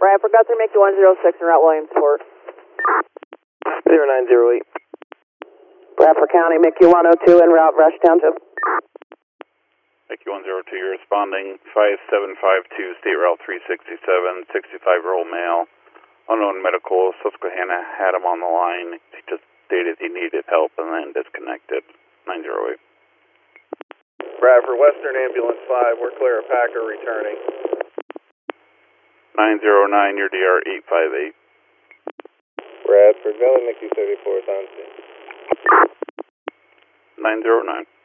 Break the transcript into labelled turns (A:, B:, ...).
A: Bradford Guthrie, make you 106 en route Williamsport.
B: 0908.
A: Bradford County, make you 102 en route Rush Township.
C: Mickey 102, you're responding 5752, State Route 367, 65-year-old male, unknown medical. Susquehanna had him on the line. He just stated he needed help and then disconnected. 908.
B: Bradford, Western Ambulance 5, we're clear of Packer returning.
C: 909, your DR 858.
B: Bradford, Valley, Mickey 34 is on scene.
C: 909.